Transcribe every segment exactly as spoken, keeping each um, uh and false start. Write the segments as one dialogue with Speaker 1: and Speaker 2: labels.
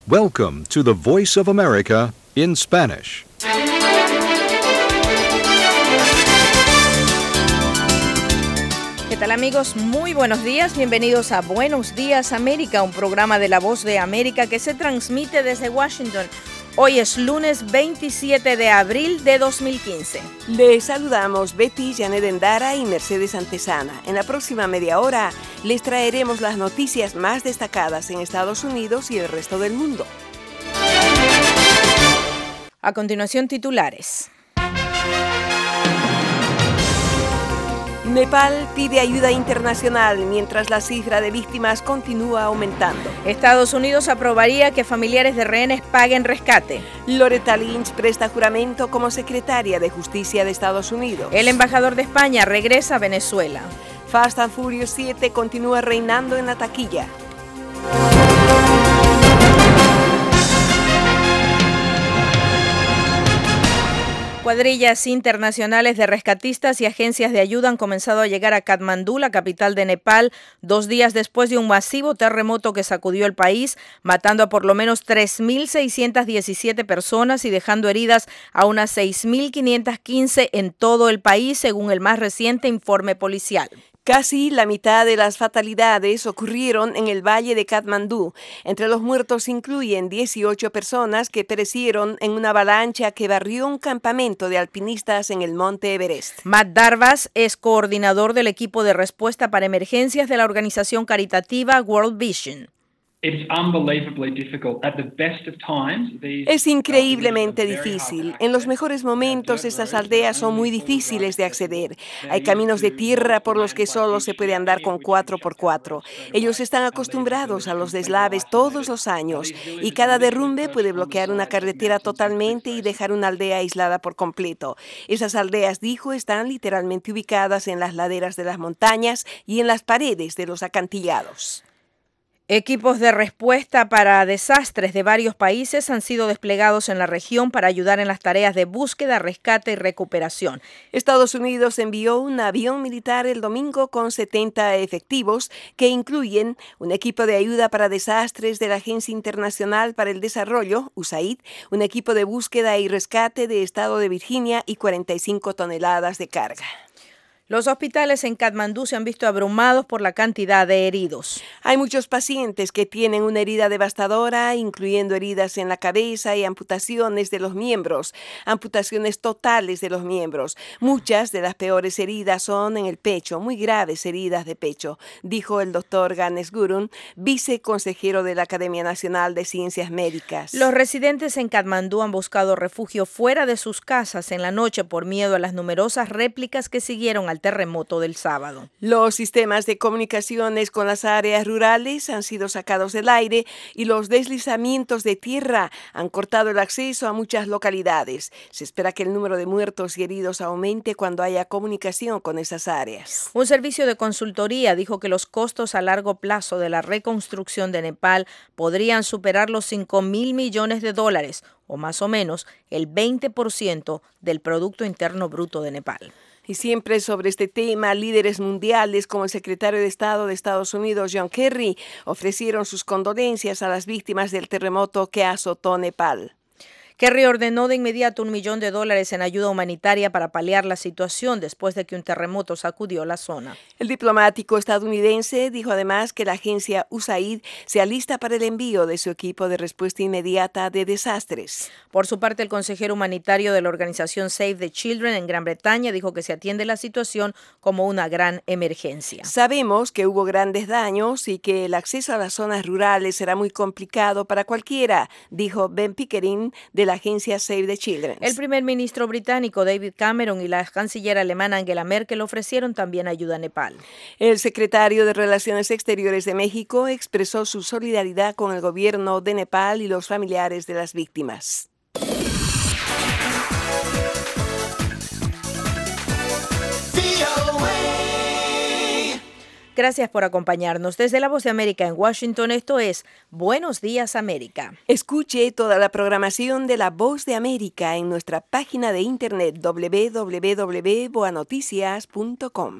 Speaker 1: Welcome to the Voice of America in Spanish.
Speaker 2: ¿Qué tal, amigos? Muy buenos días. Bienvenidos a Buenos Días América, un programa de La Voz de América que se transmite desde Washington. Hoy es lunes veintisiete de abril de dos mil quince.
Speaker 3: Les saludamos Betty, Janet Endara y Mercedes Antesana. En la próxima media hora les traeremos las noticias más destacadas en Estados Unidos y el resto del mundo.
Speaker 2: A continuación, titulares.
Speaker 3: Nepal pide ayuda internacional mientras la cifra de víctimas continúa aumentando.
Speaker 2: Estados Unidos aprobaría que familiares de rehenes paguen rescate.
Speaker 3: Loretta Lynch presta juramento como secretaria de Justicia de Estados Unidos.
Speaker 2: El embajador de España regresa a Venezuela.
Speaker 3: Fast and Furious siete continúa reinando en la taquilla.
Speaker 2: Cuadrillas internacionales de rescatistas y agencias de ayuda han comenzado a llegar a Katmandú, la capital de Nepal, dos días después de un masivo terremoto que sacudió el país, matando a por lo menos tres mil seiscientas diecisiete personas y dejando heridas a unas seis mil quinientas quince en todo el país, según el más reciente informe policial.
Speaker 3: Casi la mitad de las fatalidades ocurrieron en el valle de Katmandú. Entre los muertos incluyen dieciocho personas que perecieron en una avalancha que barrió un campamento de alpinistas en el monte Everest.
Speaker 2: Matt Darvas es coordinador del equipo de respuesta para emergencias de la organización caritativa World Vision.
Speaker 3: Es increíblemente difícil. En los mejores momentos, estas aldeas son muy difíciles de acceder. Hay caminos de tierra por los que solo se puede andar con cuatro por cuatro. Ellos están acostumbrados a los deslaves todos los años y cada derrumbe puede bloquear una carretera totalmente y dejar una aldea aislada por completo. Esas aldeas, dijo, están literalmente ubicadas en las laderas de las montañas y en las paredes de los acantilados.
Speaker 2: Equipos de respuesta para desastres de varios países han sido desplegados en la región para ayudar en las tareas de búsqueda, rescate y recuperación.
Speaker 3: Estados Unidos envió un avión militar el domingo con setenta efectivos que incluyen un equipo de ayuda para desastres de la Agencia Internacional para el Desarrollo, U S A I D, un equipo de búsqueda y rescate de Estado de Virginia y cuarenta y cinco toneladas de carga.
Speaker 2: Los hospitales en Katmandú se han visto abrumados por la cantidad de heridos.
Speaker 3: Hay muchos pacientes que tienen una herida devastadora, incluyendo heridas en la cabeza y amputaciones de los miembros, amputaciones totales de los miembros. Muchas de las peores heridas son en el pecho, muy graves heridas de pecho, dijo el doctor Ganesh Gurung, viceconsejero de la Academia Nacional de Ciencias Médicas.
Speaker 2: Los residentes en Katmandú han buscado refugio fuera de sus casas en la noche por miedo a las numerosas réplicas que siguieron al terremoto del sábado.
Speaker 3: Los sistemas de comunicaciones con las áreas rurales han sido sacados del aire y los deslizamientos de tierra han cortado el acceso a muchas localidades. Se espera que el número de muertos y heridos aumente cuando haya comunicación con esas áreas.
Speaker 2: Un servicio de consultoría dijo que los costos a largo plazo de la reconstrucción de Nepal podrían superar los cinco mil millones de dólares, o más o menos el veinte por ciento del Producto Interno Bruto de Nepal.
Speaker 3: Y siempre sobre este tema, líderes mundiales como el secretario de Estado de Estados Unidos, John Kerry, ofrecieron sus condolencias a las víctimas del terremoto que azotó Nepal.
Speaker 2: Kerry ordenó de inmediato un millón de dólares en ayuda humanitaria para paliar la situación después de que un terremoto sacudió la zona.
Speaker 3: El diplomático estadounidense dijo además que la agencia U S A I D se alista para el envío de su equipo de respuesta inmediata de desastres.
Speaker 2: Por su parte, el consejero humanitario de la organización Save the Children en Gran Bretaña dijo que se atiende la situación como una gran emergencia.
Speaker 3: Sabemos que hubo grandes daños y que el acceso a las zonas rurales será muy complicado para cualquiera, dijo Ben Pickering de la agencia Save the Children.
Speaker 2: El primer ministro británico David Cameron y la canciller alemana Angela Merkel ofrecieron también ayuda a Nepal.
Speaker 3: El secretario de Relaciones Exteriores de México expresó su solidaridad con el gobierno de Nepal y los familiares de las víctimas.
Speaker 2: Gracias por acompañarnos. Desde La Voz de América en Washington, esto es Buenos Días América.
Speaker 3: Escuche toda la programación de La Voz de América en nuestra página de internet doble u doble u doble u punto boa noticias punto com.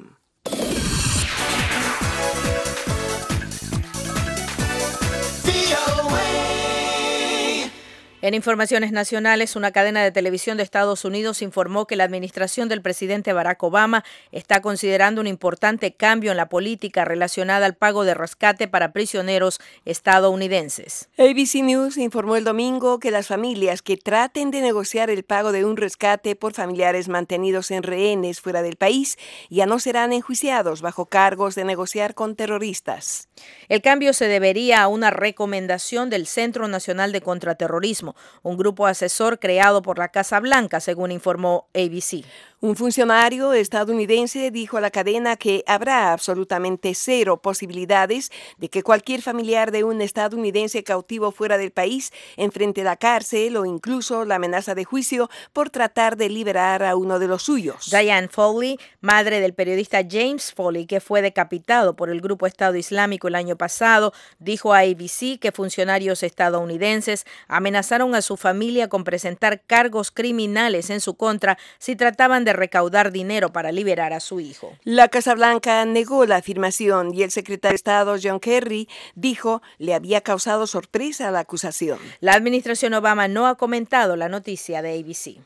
Speaker 2: En informaciones nacionales, una cadena de televisión de Estados Unidos informó que la administración del presidente Barack Obama está considerando un importante cambio en la política relacionada al pago de rescate para prisioneros estadounidenses.
Speaker 3: A B C News informó el domingo que las familias que traten de negociar el pago de un rescate por familiares mantenidos en rehenes fuera del país ya no serán enjuiciados bajo cargos de negociar con terroristas.
Speaker 2: El cambio se debería a una recomendación del Centro Nacional de Contraterrorismo, un grupo asesor creado por la Casa Blanca, según informó A B C.
Speaker 3: Un funcionario estadounidense dijo a la cadena que habrá absolutamente cero posibilidades de que cualquier familiar de un estadounidense cautivo fuera del país enfrente la cárcel o incluso la amenaza de juicio por tratar de liberar a uno de los suyos.
Speaker 2: Diane Foley, madre del periodista James Foley, que fue decapitado por el grupo Estado Islámico el año pasado, dijo a A B C que funcionarios estadounidenses amenazaron a su familia con presentar cargos criminales en su contra si trataban de recaudar dinero para liberar a su hijo.
Speaker 3: La Casa Blanca negó la afirmación y el secretario de Estado John Kerry dijo le había causado sorpresa la acusación.
Speaker 2: La administración Obama no ha comentado la noticia de A B C.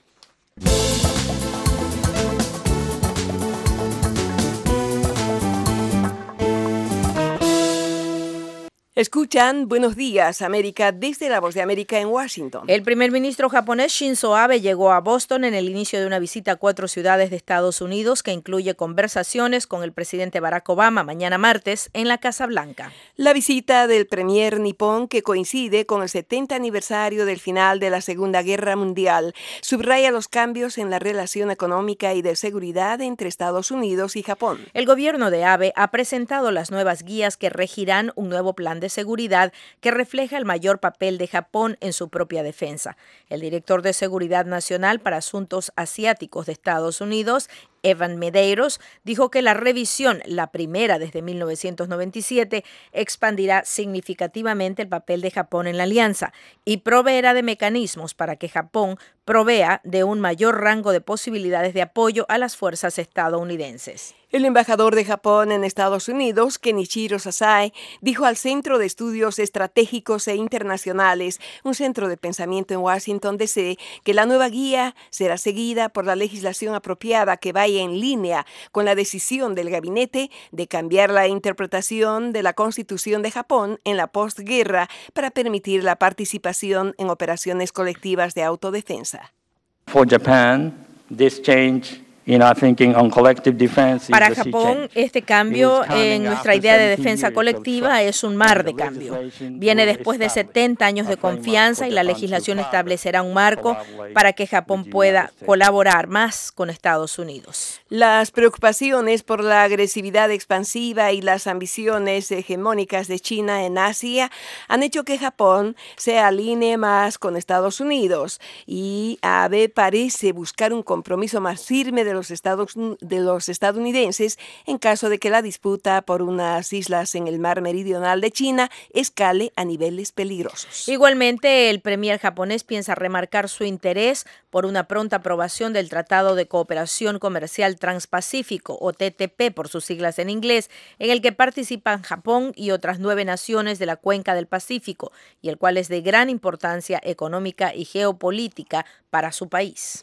Speaker 3: Escuchan Buenos Días, América, desde la Voz de América en Washington.
Speaker 2: El primer ministro japonés Shinzo Abe llegó a Boston en el inicio de una visita a cuatro ciudades de Estados Unidos que incluye conversaciones con el presidente Barack Obama mañana martes en la Casa Blanca.
Speaker 3: La visita del premier nipón, que coincide con el setenta aniversario del final de la Segunda Guerra Mundial, subraya los cambios en la relación económica y de seguridad entre Estados Unidos y Japón.
Speaker 2: El gobierno de Abe ha presentado las nuevas guías que regirán un nuevo plan de seguridad que refleja el mayor papel de Japón en su propia defensa. El director de Seguridad Nacional para Asuntos Asiáticos de Estados Unidos, Evan Medeiros, dijo que la revisión, la primera desde mil novecientos noventa y siete, expandirá significativamente el papel de Japón en la alianza y proveerá de mecanismos para que Japón provea de un mayor rango de posibilidades de apoyo a las fuerzas estadounidenses.
Speaker 3: El embajador de Japón en Estados Unidos, Kenichiro Sasai, dijo al Centro de Estudios Estratégicos e Internacionales, un centro de pensamiento en Washington, D C, que la nueva guía será seguida por la legislación apropiada que vaya en línea con la decisión del gabinete de cambiar la interpretación de la Constitución de Japón en la postguerra para permitir la participación en operaciones colectivas de autodefensa.
Speaker 4: For Japan, this change
Speaker 2: Para Japón, este cambio en nuestra idea de defensa colectiva es un mar de cambio. Viene después de setenta años de confianza y la legislación establecerá un marco para que Japón pueda colaborar más con Estados Unidos.
Speaker 3: Las preocupaciones por la agresividad expansiva y las ambiciones hegemónicas de China en Asia han hecho que Japón se alinee más con Estados Unidos y Abe parece buscar un compromiso más firme de los Estados, de los estadounidenses en caso de que la disputa por unas islas en el mar meridional de China escale a niveles peligrosos.
Speaker 2: Igualmente, el premier japonés piensa remarcar su interés por una pronta aprobación del Tratado de Cooperación Comercial Transpacífico, o T T P por sus siglas en inglés, en el que participan Japón y otras nueve naciones de la cuenca del Pacífico, y el cual es de gran importancia económica y geopolítica para su país.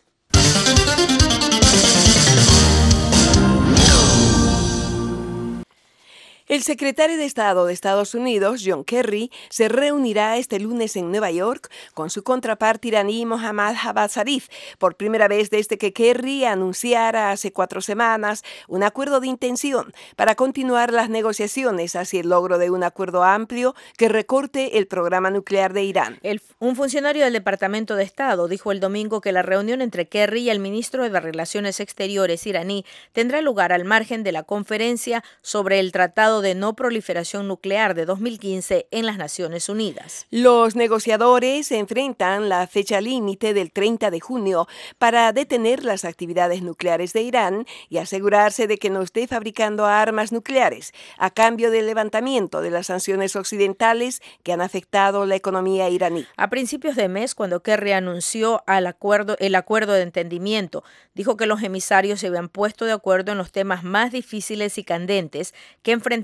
Speaker 3: El secretario de Estado de Estados Unidos, John Kerry, se reunirá este lunes en Nueva York con su contraparte iraní Mohammad Javad Zarif, por primera vez desde que Kerry anunciara hace cuatro semanas un acuerdo de intención para continuar las negociaciones hacia el logro de un acuerdo amplio que recorte el programa nuclear de Irán.
Speaker 2: El, un funcionario del Departamento de Estado dijo el domingo que la reunión entre Kerry y el ministro de Relaciones Exteriores iraní tendrá lugar al margen de la conferencia sobre el Tratado de No Proliferación Nuclear de dos mil quince en las Naciones Unidas.
Speaker 3: Los negociadores se enfrentan la fecha límite del treinta de junio para detener las actividades nucleares de Irán y asegurarse de que no esté fabricando armas nucleares, a cambio del levantamiento de las sanciones occidentales que han afectado la economía iraní.
Speaker 2: A principios de mes, cuando Kerry anunció al acuerdo, el acuerdo de entendimiento, dijo que los emisarios se habían puesto de acuerdo en los temas más difíciles y candentes que enfrentaban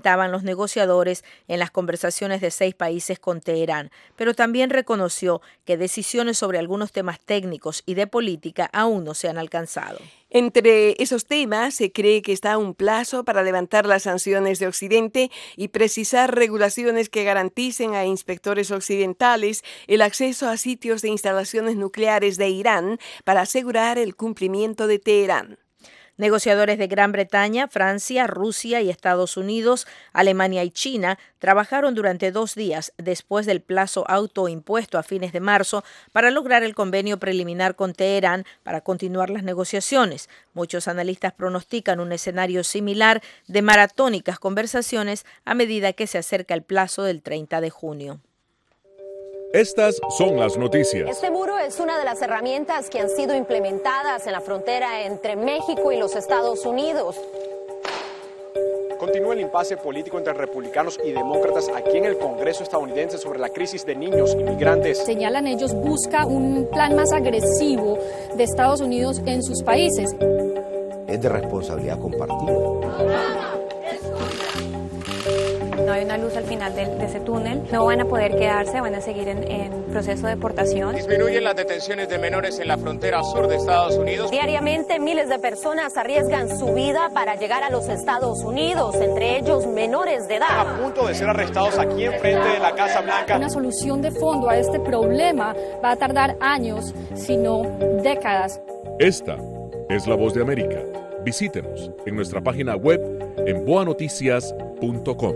Speaker 2: enfrentaban los negociadores en las conversaciones de seis países con Teherán, pero también reconoció que decisiones sobre algunos temas técnicos y de política aún no se han alcanzado.
Speaker 3: Entre esos temas, se cree que está a un plazo para levantar las sanciones de Occidente y precisar regulaciones que garanticen a inspectores occidentales el acceso a sitios de instalaciones nucleares de Irán para asegurar el cumplimiento de Teherán.
Speaker 2: Negociadores de Gran Bretaña, Francia, Rusia y Estados Unidos, Alemania y China trabajaron durante dos días después del plazo autoimpuesto a fines de marzo para lograr el convenio preliminar con Teherán para continuar las negociaciones. Muchos analistas pronostican un escenario similar de maratónicas conversaciones a medida que se acerca el plazo del treinta de junio.
Speaker 5: Estas son las noticias.
Speaker 6: Este muro es una de las herramientas que han sido implementadas en la frontera entre México y los Estados Unidos.
Speaker 7: Continúa el impasse político entre republicanos y demócratas aquí en el Congreso estadounidense sobre la crisis de niños inmigrantes.
Speaker 8: Señalan ellos, busca un plan más agresivo de Estados Unidos en sus países.
Speaker 9: Es de responsabilidad compartida.
Speaker 10: No hay una luz al final de, de ese túnel, no van a poder quedarse, van a seguir en, en proceso de deportación.
Speaker 11: Disminuyen las detenciones de menores en la frontera sur de Estados Unidos.
Speaker 6: Diariamente miles de personas arriesgan su vida para llegar a los Estados Unidos, entre ellos menores de edad.
Speaker 7: A punto de ser arrestados aquí enfrente de la Casa Blanca.
Speaker 8: Una solución de fondo a este problema va a tardar años, si no décadas.
Speaker 5: Esta es La Voz de América. Visítenos en nuestra página web en boa noticias punto com.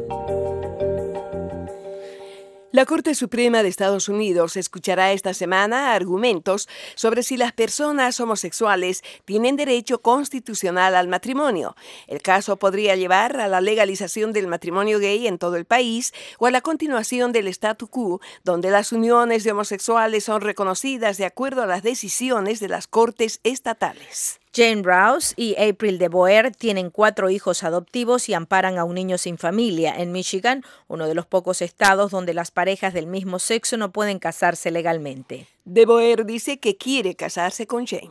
Speaker 3: La Corte Suprema de Estados Unidos escuchará esta semana argumentos sobre si las personas homosexuales tienen derecho constitucional al matrimonio. El caso podría llevar a la legalización del matrimonio gay en todo el país o a la continuación del statu quo, donde las uniones de homosexuales son reconocidas de acuerdo a las decisiones de las cortes estatales.
Speaker 2: Jane Rouse y April DeBoer tienen cuatro hijos adoptivos y amparan a un niño sin familia en Michigan, uno de los pocos estados donde las parejas del mismo sexo no pueden casarse legalmente.
Speaker 3: DeBoer dice que quiere casarse con Jane.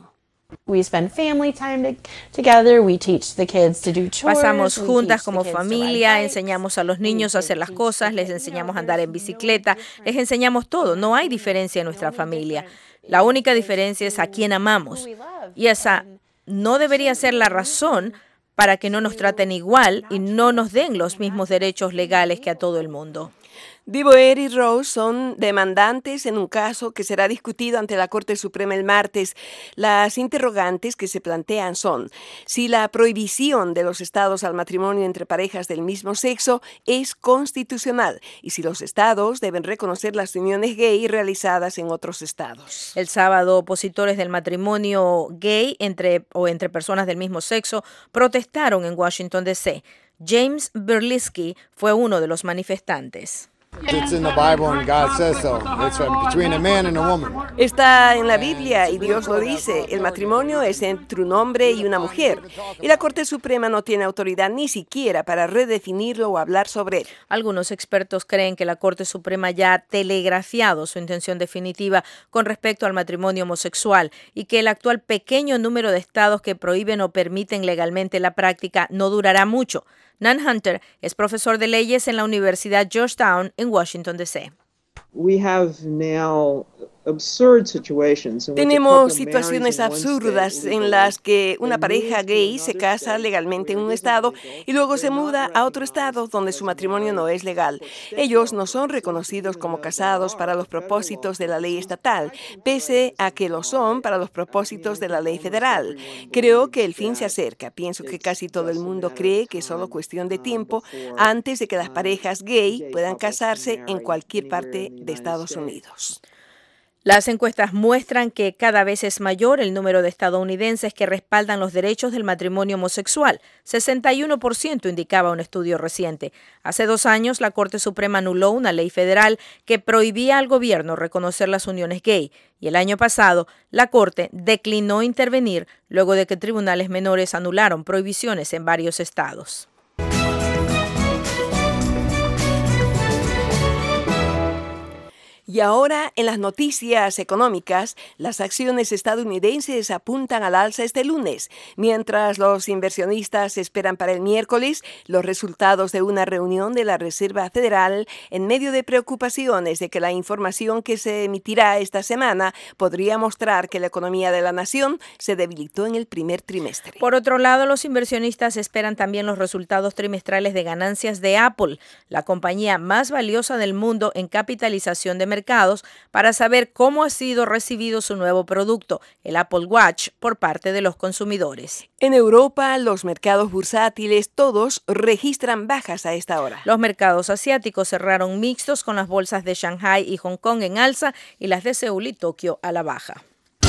Speaker 2: Pasamos juntas como familia, enseñamos a los niños a hacer las cosas, les enseñamos a andar en bicicleta, les enseñamos todo. No hay diferencia en nuestra familia. La única diferencia es a quién amamos. Y esa no debería ser la razón para que no nos traten igual y no nos den los mismos derechos legales que a todo el mundo.
Speaker 3: DeBoer y Rose son demandantes en un caso que será discutido ante la Corte Suprema el martes. Las interrogantes que se plantean son si la prohibición de los estados al matrimonio entre parejas del mismo sexo es constitucional y si los estados deben reconocer las uniones gay realizadas en otros estados.
Speaker 2: El sábado, opositores del matrimonio gay entre o entre personas del mismo sexo protestaron en Washington, D C James Berlisky fue uno de los manifestantes.
Speaker 3: Está en la Biblia y Dios lo dice. El matrimonio es entre un hombre y una mujer. Y la Corte Suprema no tiene autoridad ni siquiera para redefinirlo o hablar sobre él.
Speaker 2: Algunos expertos creen que la Corte Suprema ya ha telegrafiado su intención definitiva con respecto al matrimonio homosexual y que el actual pequeño número de estados que prohíben o permiten legalmente la práctica no durará mucho. Nan Hunter es profesor de leyes en la Universidad Georgetown en Washington, D C
Speaker 3: Tenemos situaciones absurdas en las que una pareja gay se casa legalmente en un estado y luego se muda a otro estado donde su matrimonio no es legal. Ellos no son reconocidos como casados para los propósitos de la ley estatal, pese a que lo son para los propósitos de la ley federal. Creo que el fin se acerca. Pienso que casi todo el mundo cree que es solo cuestión de tiempo antes de que las parejas gay puedan casarse en cualquier parte de Estados Unidos.
Speaker 2: Las encuestas muestran que cada vez es mayor el número de estadounidenses que respaldan los derechos del matrimonio homosexual. sesenta y uno por ciento indicaba un estudio reciente. Hace dos años, la Corte Suprema anuló una ley federal que prohibía al gobierno reconocer las uniones gay. Y el año pasado, la Corte declinó intervenir luego de que tribunales menores anularon prohibiciones en varios estados.
Speaker 3: Y ahora, en las noticias económicas, las acciones estadounidenses apuntan al alza este lunes, mientras los inversionistas esperan para el miércoles los resultados de una reunión de la Reserva Federal en medio de preocupaciones de que la información que se emitirá esta semana podría mostrar que la economía de la nación se debilitó en el primer trimestre.
Speaker 2: Por otro lado, los inversionistas esperan también los resultados trimestrales de ganancias de Apple, la compañía más valiosa del mundo en capitalización de mercados, para saber cómo ha sido recibido su nuevo producto, el Apple Watch, por parte de los consumidores.
Speaker 3: En Europa, los mercados bursátiles todos registran bajas a esta hora.
Speaker 2: Los mercados asiáticos cerraron mixtos, con las bolsas de Shanghái y Hong Kong en alza y las de Seúl y Tokio a la baja.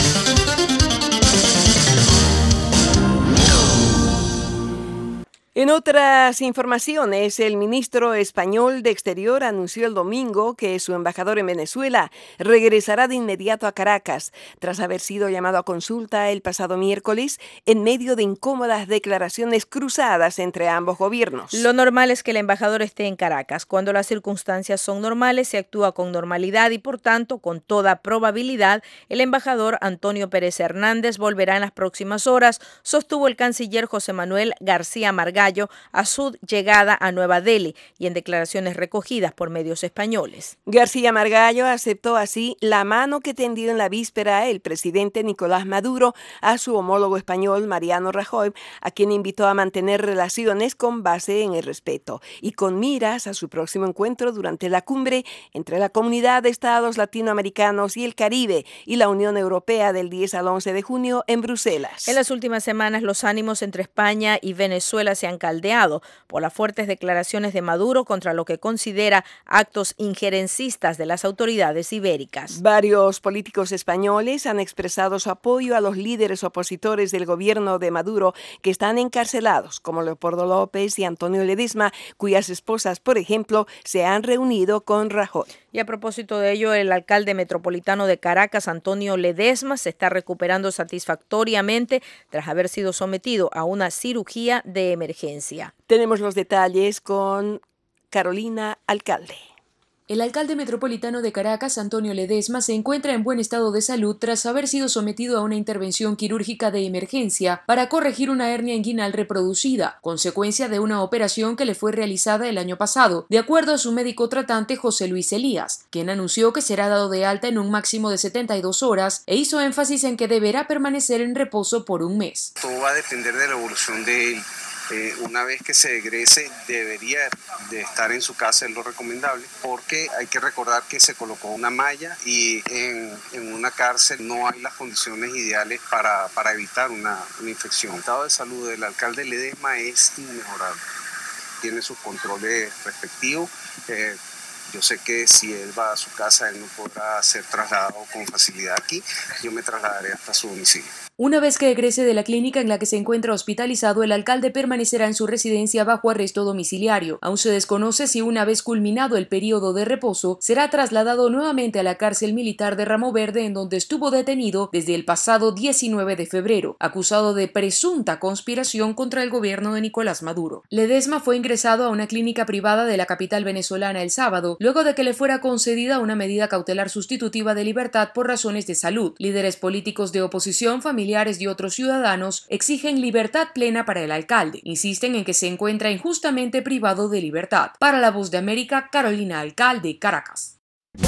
Speaker 3: En otras informaciones, el ministro español de Exterior anunció el domingo que su embajador en Venezuela regresará de inmediato a Caracas, tras haber sido llamado a consulta el pasado miércoles en medio de incómodas declaraciones cruzadas entre ambos gobiernos.
Speaker 2: Lo normal es que el embajador esté en Caracas. Cuando las circunstancias son normales, se actúa con normalidad y, por tanto, con toda probabilidad, el embajador Antonio Pérez Hernández volverá en las próximas horas, sostuvo el canciller José Manuel García Margallo a su llegada a Nueva Delhi y en declaraciones recogidas por medios españoles.
Speaker 3: García Margallo aceptó así la mano que tendió en la víspera el presidente Nicolás Maduro a su homólogo español Mariano Rajoy, a quien invitó a mantener relaciones con base en el respeto y con miras a su próximo encuentro durante la cumbre entre la Comunidad de Estados Latinoamericanos y el Caribe y la Unión Europea del diez al once de junio en Bruselas.
Speaker 2: En las últimas semanas, los ánimos entre España y Venezuela se han caldeado por las fuertes declaraciones de Maduro contra lo que considera actos injerencistas de las autoridades ibéricas.
Speaker 3: Varios políticos españoles han expresado su apoyo a los líderes opositores del gobierno de Maduro que están encarcelados, como Leopoldo López y Antonio Ledesma, cuyas esposas, por ejemplo, se han reunido con Rajoy.
Speaker 2: Y a propósito de ello, el alcalde metropolitano de Caracas, Antonio Ledesma, se está recuperando satisfactoriamente tras haber sido sometido a una cirugía de emergencia.
Speaker 3: Tenemos los detalles con Carolina Alcalde.
Speaker 12: El alcalde metropolitano de Caracas, Antonio Ledesma, se encuentra en buen estado de salud tras haber sido sometido a una intervención quirúrgica de emergencia para corregir una hernia inguinal reproducida, consecuencia de una operación que le fue realizada el año pasado, de acuerdo a su médico tratante José Luis Elías, quien anunció que será dado de alta en un máximo de setenta y dos horas e hizo énfasis en que deberá permanecer en reposo por un mes.
Speaker 13: Todo va a depender de la evolución de él. Eh, una vez que se egrese debería de estar en su casa, es lo recomendable, porque hay que recordar que se colocó una malla y en, en una cárcel no hay las condiciones ideales para, para evitar una, una infección. El estado de salud del alcalde Ledesma es inmejorable, tiene sus controles respectivos. Eh, Yo sé que si él va a su casa, él no podrá ser trasladado con facilidad aquí. Yo me trasladaré hasta su domicilio.
Speaker 12: Una vez que egrese de la clínica en la que se encuentra hospitalizado, el alcalde permanecerá en su residencia bajo arresto domiciliario. Aún se desconoce si una vez culminado el periodo de reposo, será trasladado nuevamente a la cárcel militar de Ramo Verde, en donde estuvo detenido desde el pasado diecinueve de febrero, acusado de presunta conspiración contra el gobierno de Nicolás Maduro. Ledesma fue ingresado a una clínica privada de la capital venezolana el sábado, luego de que le fuera concedida una medida cautelar sustitutiva de libertad por razones de salud. Líderes políticos de oposición, familiares y otros ciudadanos exigen libertad plena para el alcalde. Insisten en que se encuentra injustamente privado de libertad. Para La Voz de América, Carolina Alcalde, Caracas.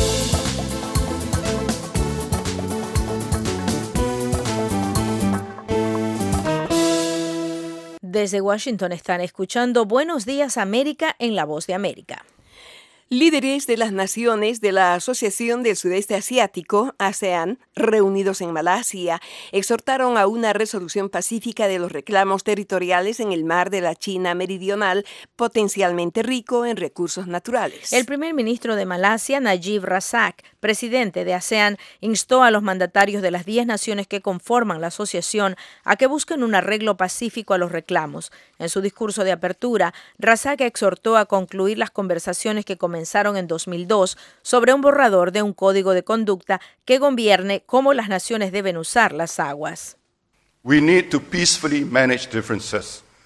Speaker 2: Desde Washington están escuchando Buenos Días América en La Voz de América.
Speaker 3: Líderes de las naciones de la Asociación del Sudeste Asiático, ASEAN, reunidos en Malasia, exhortaron a una resolución pacífica de los reclamos territoriales en el mar de la China Meridional, potencialmente rico en recursos naturales.
Speaker 2: El primer ministro de Malasia, Najib Razak, presidente de ASEAN, instó a los mandatarios de las diez naciones que conforman la asociación a que busquen un arreglo pacífico a los reclamos. En su discurso de apertura, Razak exhortó a concluir las conversaciones que comenzaron comenzaron en dos mil dos sobre un borrador de un código de conducta que gobierne cómo las naciones deben usar las aguas.
Speaker 14: We need to peacefully manage differences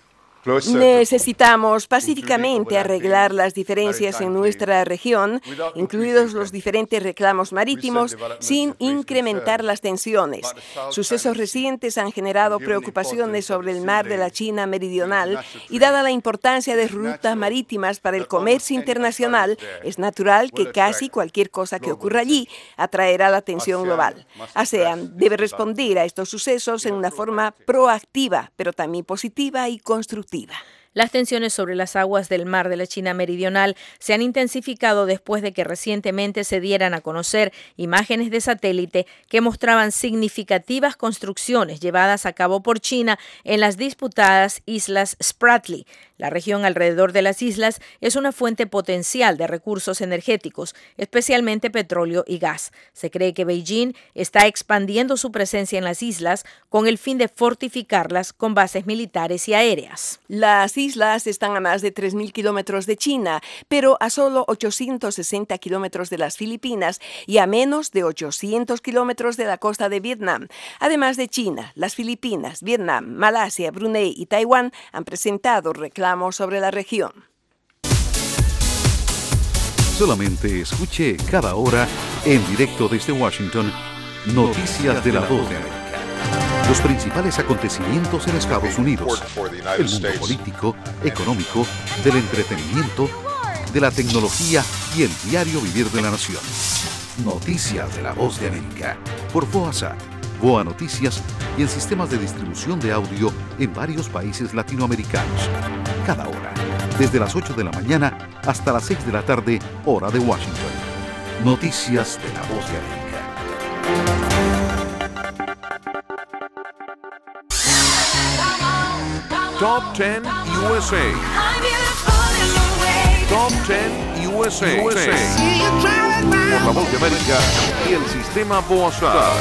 Speaker 3: Necesitamos pacíficamente arreglar las diferencias en nuestra región, incluidos los diferentes reclamos marítimos, sin incrementar las tensiones. Sucesos recientes han generado preocupaciones sobre el mar de la China Meridional y dada la importancia de rutas marítimas para el comercio internacional, es natural que casi cualquier cosa que ocurra allí atraerá la atención global. ASEAN debe responder a estos sucesos en una forma proactiva, pero también positiva y constructiva.
Speaker 2: Las tensiones sobre las aguas del mar de la China Meridional se han intensificado después de que recientemente se dieran a conocer imágenes de satélite que mostraban significativas construcciones llevadas a cabo por China en las disputadas islas Spratly. La región alrededor de las islas es una fuente potencial de recursos energéticos, especialmente petróleo y gas. Se cree que Beijing está expandiendo su presencia en las islas con el fin de fortificarlas con bases militares y aéreas.
Speaker 3: Las islas están a más de tres mil kilómetros de China, pero a solo ochocientos sesenta kilómetros de las Filipinas y a menos de ochocientos kilómetros de la costa de Vietnam. Además de China, las Filipinas, Vietnam, Malasia, Brunei y Taiwán han presentado reclamos sobre la región.
Speaker 14: Solamente escuche cada hora, en directo desde Washington, Noticias de la Voz de América. Los principales acontecimientos en Estados Unidos, el mundo político, económico, del entretenimiento, de la tecnología y el diario vivir de la nación. Noticias de la Voz de América, por VOASat, VOA Noticias y en sistemas de distribución de audio en varios países latinoamericanos. Cada hora, desde las ocho de la mañana hasta las seis de la tarde, hora de Washington. Noticias de la Voz de América.
Speaker 5: Top ten U S A. Top ten U S A. U S A. Por la Voz de América y el sistema VOASat.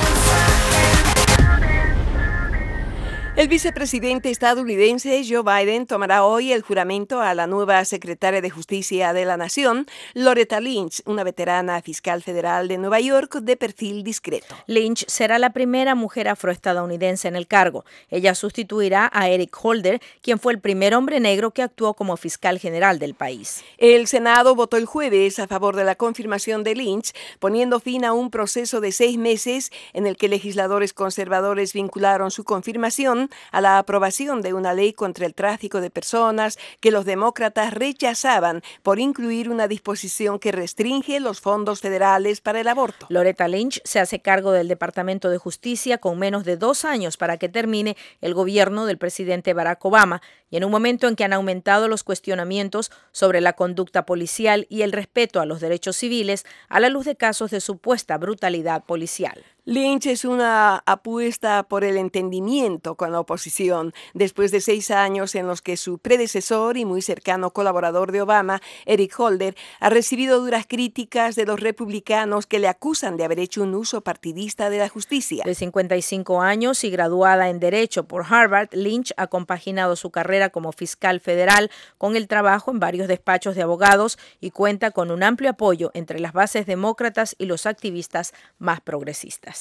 Speaker 3: El vicepresidente estadounidense Joe Biden tomará hoy el juramento a la nueva secretaria de Justicia de la Nación, Loretta Lynch, una veterana fiscal federal de Nueva York de perfil discreto.
Speaker 2: Lynch será la primera mujer afroestadounidense en el cargo. Ella sustituirá a Eric Holder, quien fue el primer hombre negro que actuó como fiscal general del país.
Speaker 3: El Senado votó el jueves a favor de la confirmación de Lynch, poniendo fin a un proceso de seis meses en el que legisladores conservadores vincularon su confirmación a la aprobación de una ley contra el tráfico de personas que los demócratas rechazaban por incluir una disposición que restringe los fondos federales para el aborto.
Speaker 2: Loretta Lynch se hace cargo del Departamento de Justicia con menos de dos años para que termine el gobierno del presidente Barack Obama y en un momento en que han aumentado los cuestionamientos sobre la conducta policial y el respeto a los derechos civiles a la luz de casos de supuesta brutalidad policial.
Speaker 3: Lynch es una apuesta por el entendimiento con la oposición, después de seis años en los que su predecesor y muy cercano colaborador de Obama, Eric Holder, ha recibido duras críticas de los republicanos que le acusan de haber hecho un uso partidista de la justicia.
Speaker 2: De cincuenta y cinco años y graduada en Derecho por Harvard, Lynch ha compaginado su carrera como fiscal federal con el trabajo en varios despachos de abogados y cuenta con un amplio apoyo entre las bases demócratas y los activistas más progresistas.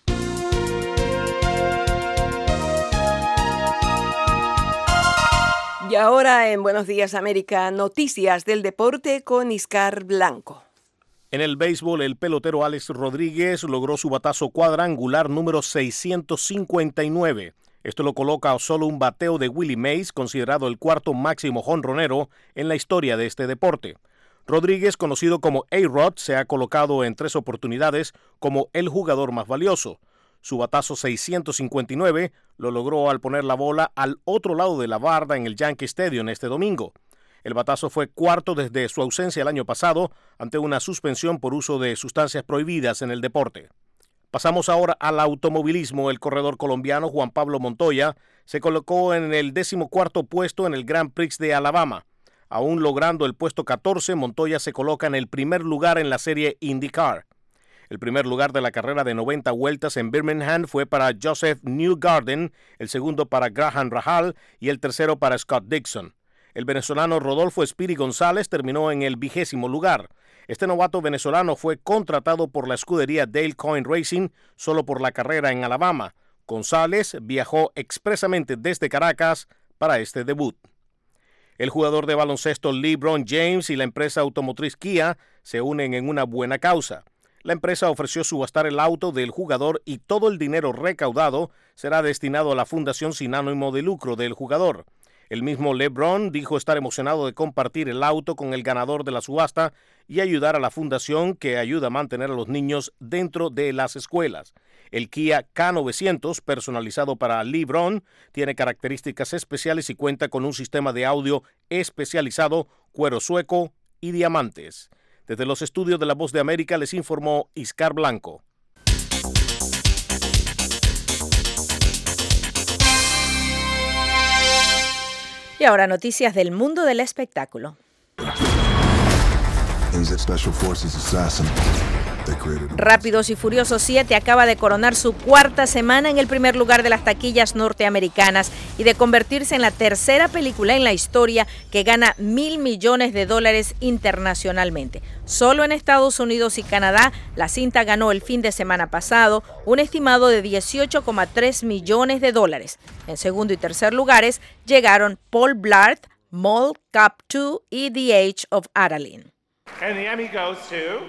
Speaker 3: Y ahora en Buenos Días América, noticias del deporte con Iscar Blanco.
Speaker 15: En el béisbol, el pelotero Alex Rodríguez logró su batazo cuadrangular número seiscientos cincuenta y nueve. Esto lo coloca a solo un bateo de Willie Mays, considerado el cuarto máximo jonronero en la historia de este deporte. Rodríguez, conocido como A-Rod, se ha colocado en tres oportunidades como el jugador más valioso. Su batazo seiscientos cincuenta y nueve lo logró al poner la bola al otro lado de la barda en el Yankee Stadium este domingo. El batazo fue cuarto desde su ausencia el año pasado ante una suspensión por uso de sustancias prohibidas en el deporte. Pasamos ahora al automovilismo. El corredor colombiano Juan Pablo Montoya se colocó en el decimocuarto puesto en el Grand Prix de Alabama. Aún logrando el puesto catorce, Montoya se coloca en el primer lugar en la serie IndyCar. El primer lugar de la carrera de noventa vueltas en Birmingham fue para Joseph Newgarden, el segundo para Graham Rahal y el tercero para Scott Dixon. El venezolano Rodolfo Espiri González terminó en el vigésimo lugar. Este novato venezolano fue contratado por la escudería Dale Coyne Racing solo por la carrera en Alabama. González viajó expresamente desde Caracas para este debut. El jugador de baloncesto LeBron James y la empresa automotriz Kia se unen en una buena causa. La empresa ofreció subastar el auto del jugador y todo el dinero recaudado será destinado a la fundación sin ánimo de lucro del jugador. El mismo LeBron dijo estar emocionado de compartir el auto con el ganador de la subasta y ayudar a la fundación que ayuda a mantener a los niños dentro de las escuelas. El Kia K novecientos, personalizado para LeBron, tiene características especiales y cuenta con un sistema de audio especializado, cuero sueco y diamantes. Desde los estudios de La Voz de América les informó Iscar Blanco.
Speaker 2: Y ahora noticias del mundo del espectáculo. Rápidos y Furiosos siete acaba de coronar su cuarta semana en el primer lugar de las taquillas norteamericanas y de convertirse en la tercera película en la historia que gana mil millones de dólares internacionalmente. Solo en Estados Unidos y Canadá, la cinta ganó el fin de semana pasado un estimado de dieciocho coma tres millones de dólares. En segundo y tercer lugares llegaron Paul Blart, Mall Cop dos y The Age of Adaline.
Speaker 16: And the Emmy goes to...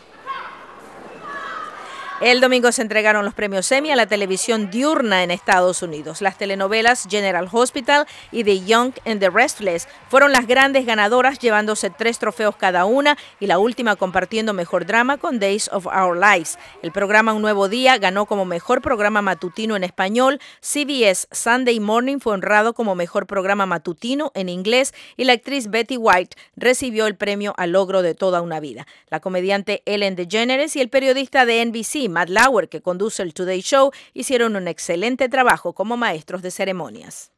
Speaker 2: El domingo se entregaron los premios Emmy a la televisión diurna en Estados Unidos. Las telenovelas General Hospital y The Young and the Restless fueron las grandes ganadoras, llevándose tres trofeos cada una y la última compartiendo mejor drama con Days of Our Lives. El programa Un Nuevo Día ganó como mejor programa matutino en español. C B S Sunday Morning fue honrado como mejor programa matutino en inglés y la actriz Betty White recibió el premio al logro de toda una vida. La comediante Ellen DeGeneres y el periodista de N B C Matt Lauer, que conduce el Today Show, hicieron un excelente trabajo como maestros de ceremonias.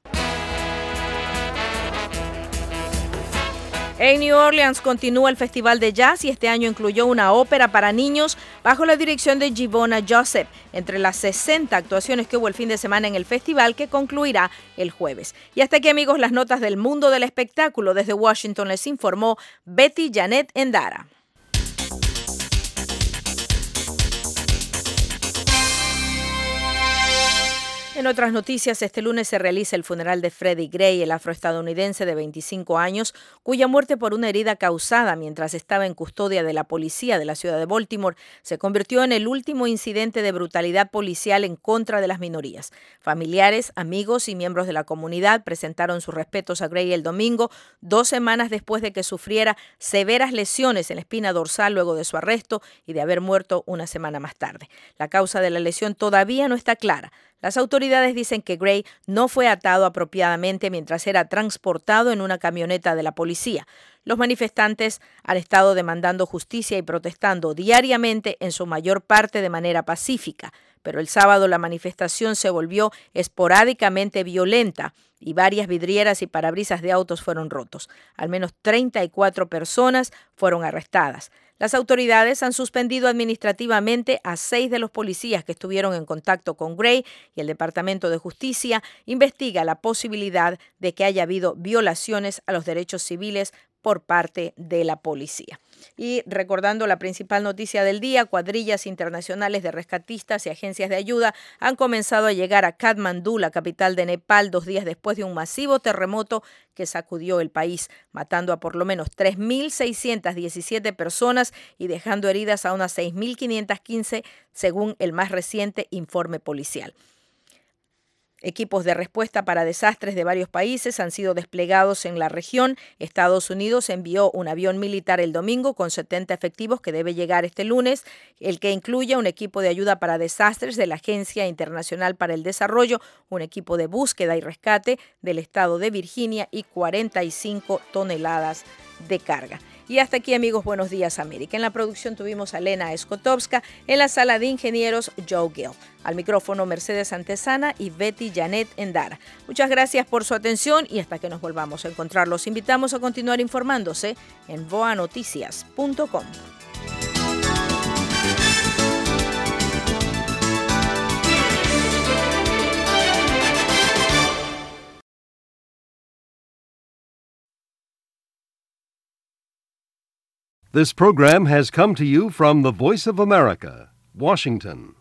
Speaker 2: En New Orleans continúa el Festival de Jazz y este año incluyó una ópera para niños bajo la dirección de Giovanna Joseph, entre las sesenta actuaciones que hubo el fin de semana en el festival, que concluirá el jueves. Y hasta aquí, amigos, las notas del mundo del espectáculo. Desde Washington les informó Betty Janet Endara. En otras noticias, este lunes se realiza el funeral de Freddie Gray, el afroestadounidense de veinticinco años, cuya muerte por una herida causada mientras estaba en custodia de la policía de la ciudad de Baltimore se convirtió en el último incidente de brutalidad policial en contra de las minorías. Familiares, amigos y miembros de la comunidad presentaron sus respetos a Gray el domingo, dos semanas después de que sufriera severas lesiones en la espina dorsal luego de su arresto y de haber muerto una semana más tarde. La causa de la lesión todavía no está clara. Las autoridades dicen que Gray no fue atado apropiadamente mientras era transportado en una camioneta de la policía. Los manifestantes han estado demandando justicia y protestando diariamente, en su mayor parte de manera pacífica, pero el sábado la manifestación se volvió esporádicamente violenta y varias vidrieras y parabrisas de autos fueron rotos. Al menos treinta y cuatro personas fueron arrestadas. Las autoridades han suspendido administrativamente a seis de los policías que estuvieron en contacto con Gray y el Departamento de Justicia investiga la posibilidad de que haya habido violaciones a los derechos civiles por parte de la policía. Y recordando la principal noticia del día, cuadrillas internacionales de rescatistas y agencias de ayuda han comenzado a llegar a Katmandú, la capital de Nepal, dos días después de un masivo terremoto que sacudió el país, matando a por lo menos tres mil seiscientas diecisiete personas y dejando heridas a unas seis mil quinientas quince, según el más reciente informe policial. Equipos de respuesta para desastres de varios países han sido desplegados en la región. Estados Unidos envió un avión militar el domingo con setenta efectivos que debe llegar este lunes, el que incluye un equipo de ayuda para desastres de la Agencia Internacional para el Desarrollo, un equipo de búsqueda y rescate del estado de Virginia y cuarenta y cinco toneladas de carga. Y hasta aquí, amigos, Buenos Días América. En la producción tuvimos a Lena Skotowska, en la sala de ingenieros Joe Gill. Al micrófono Mercedes Antesana y Betty Janet Endara. Muchas gracias por su atención y hasta que nos volvamos a encontrar, los invitamos a continuar informándose en voa noticias punto com.
Speaker 17: This program has come to you from the Voice of America, Washington.